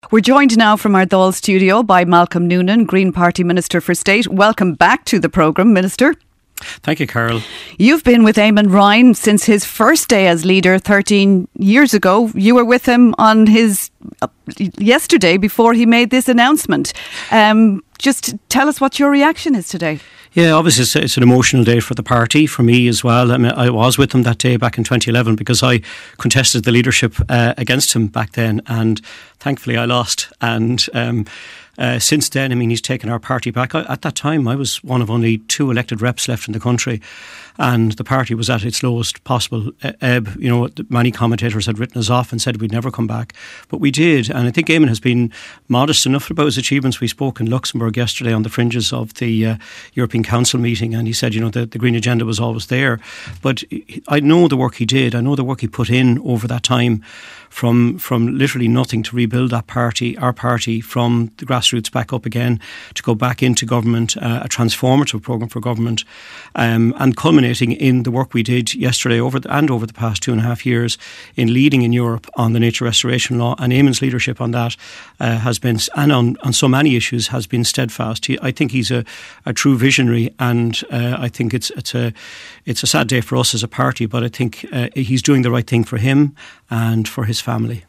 We're joined now from our Dáil studio by Malcolm Noonan, Green Party Minister for State. Welcome back to the programme, Minister. Thank you, Carol. You've been with Eamon Ryan since his first day as leader 13 years ago. You were with him on his yesterday before he made this announcement. Just tell us what your reaction is today. Yeah, obviously it's an emotional day for the party, for me as well. I mean, I was with him that day back in 2011 because I contested the leadership against him back then, and thankfully I lost. And since then, I mean, he's taken our party back. At that time, I was one of only 2 elected reps left in the country, and the party was at its lowest possible ebb. You know, many commentators had written us off and said we'd never come back, but we did. And I think Eamon has been modest enough about his achievements. We spoke in Luxembourg yesterday on the fringes of the European Council meeting, and he said, you know, the Green Agenda was always there. But I know the work he did. I know the work he put in over that time, from literally nothing to rebuild that party, our party, from the grassroots back up again, to go back into government, a transformative programme for government, and culminating in the work we did yesterday over the past 2.5 years in leading in Europe on the nature restoration law. And Eamon's leadership on that has been, and on so many issues, has been steadfast. I think he's a true visionary, and I think it's a sad day for us as a party, but I think he's doing the right thing for him and for his family.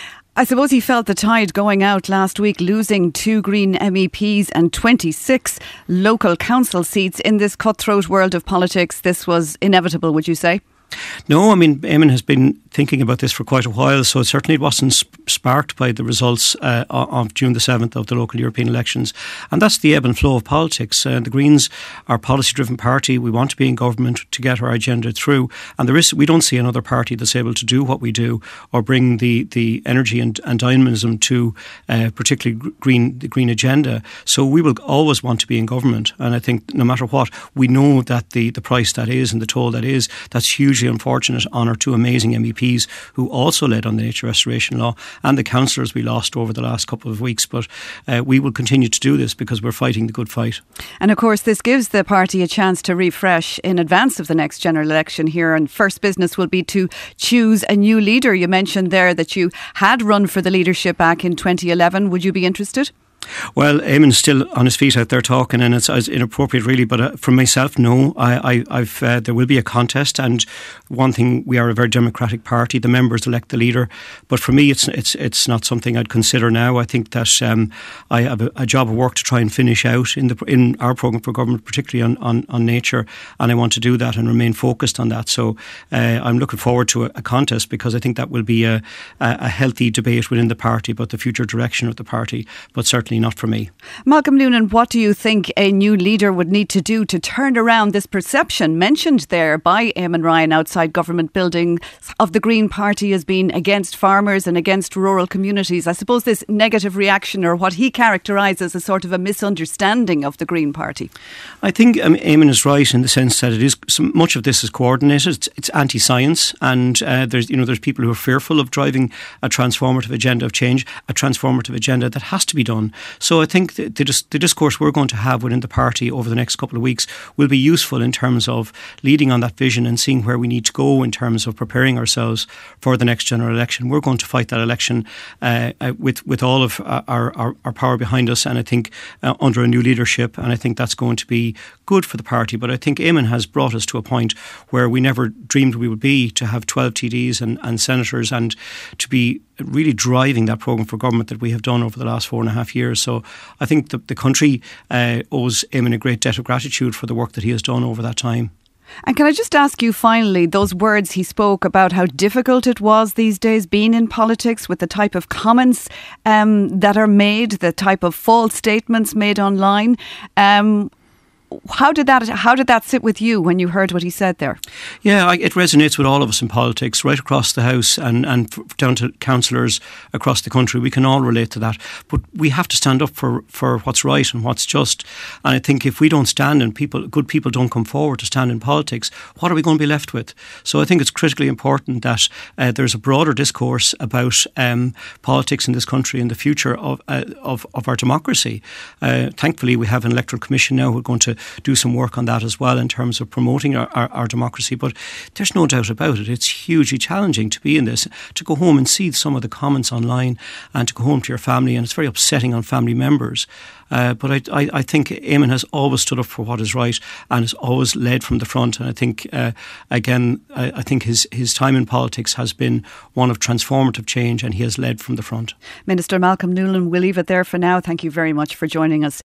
I suppose he felt the tide going out last week, losing 2 Green MEPs and 26 local council seats in this cutthroat world of politics. This was inevitable, would you say? No, I mean, Eamon has been thinking about this for quite a while, so certainly it wasn't sparked by the results of June the 7th of the local European elections. And that's the ebb and flow of politics. The Greens are a policy-driven party. We want to be in government to get our agenda through. And we don't see another party that's able to do what we do or bring the energy and dynamism to particularly the Green agenda. So we will always want to be in government. And I think no matter what, we know that the price that is and the toll that is, that's hugely unfortunate on our 2 amazing MEPs who also led on the nature restoration law, and the councillors we lost over the last couple of weeks. But we will continue to do this because we're fighting the good fight. And of course this gives the party a chance to refresh in advance of the next general election here, and first business will be to choose a new leader. You mentioned there that you had run for the leadership back in 2011. Would you be interested? Well, Eamon's still on his feet out there talking, and it's inappropriate really, but for myself, no. There will be a contest, and one thing, we are a very democratic party. The members elect the leader, but for me it's not something I'd consider now. I think that I have a job of work to try and finish out in our programme for government, particularly on nature, and I want to do that and remain focused on that. So I'm looking forward to a contest, because I think that will be a healthy debate within the party about the future direction of the party, but certainly not for me. Malcolm Noonan, what do you think a new leader would need to do to turn around this perception mentioned there by Eamon Ryan outside government buildings of the Green Party as being against farmers and against rural communities? I suppose this negative reaction, or what he characterises as sort of a misunderstanding of the Green Party. I think Eamon is right in the sense that it is much of this is coordinated. It's anti-science, and there's people who are fearful of driving a transformative agenda of change, a transformative agenda that has to be done. So I think the discourse we're going to have within the party over the next couple of weeks will be useful in terms of leading on that vision and seeing where we need to go in terms of preparing ourselves for the next general election. We're going to fight that election with all of our power behind us, and I think under a new leadership, and I think that's going to be good for the party. But I think Eamon has brought us to a point where we never dreamed we would be, to have 12 TDs and senators, and to be really driving that programme for government that we have done over the last 4.5 years. So I think the country owes Eamon a great debt of gratitude for the work that he has done over that time. And can I just ask you finally, those words he spoke about how difficult it was these days being in politics, with the type of comments that are made, the type of false statements made online. How did that sit with you when you heard what he said there? Yeah, it resonates with all of us in politics, right across the House and down to councillors across the country. We can all relate to that. But we have to stand up for what's right and what's just. And I think if we don't stand and good people don't come forward to stand in politics, what are we going to be left with? So I think it's critically important that there's a broader discourse about politics in this country and the future of our democracy. Thankfully, we have an electoral commission now who are going to do some work on that as well in terms of promoting our democracy. But there's no doubt about it. It's hugely challenging to be in this, to go home and see some of the comments online and to go home to your family, and it's very upsetting on family members. But I think Eamon has always stood up for what is right and has always led from the front. And I think, I think his time in politics has been one of transformative change, and he has led from the front. Minister Malcolm Newland, we'll leave it there for now. Thank you very much for joining us.